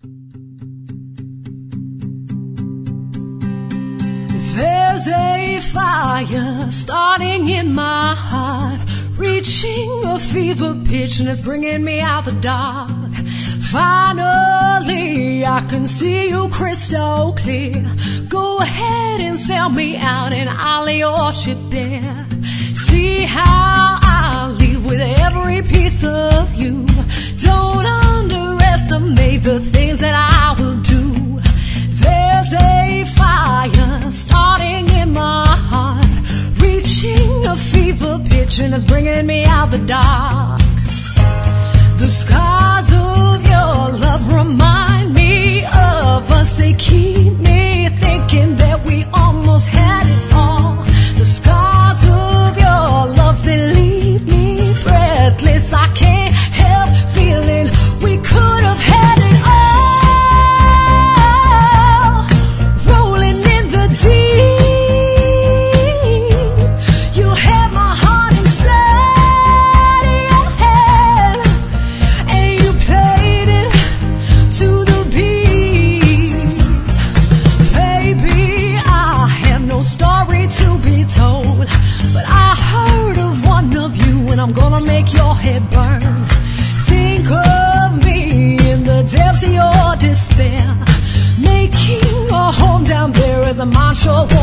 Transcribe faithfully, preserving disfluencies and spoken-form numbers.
There's a fire starting in my heart, reaching a fever pitch, and it's bringing me out the dark. Finally, I can see you crystal clear. Go ahead and sell me out, and I'll lay your ship bare. See how I leave with every piece of you. Don't underestimate the things that I will do. There's a fire starting in my heart, reaching a fever pitch, and it's bringing me out the dark. The scars of your love remind me of us. They keep me thinking that we almost had it all. The scars of your love, they leave me breathless. I can't help feeling we could have had it all. Rolling in the deep, you had my heart inside your head, and you played it to the beat. Baby, I have no story to be told, but I heard of one of you, and I'm gonna make your head burn. Think of me in the depths of your despair, making a home down there as a mind sure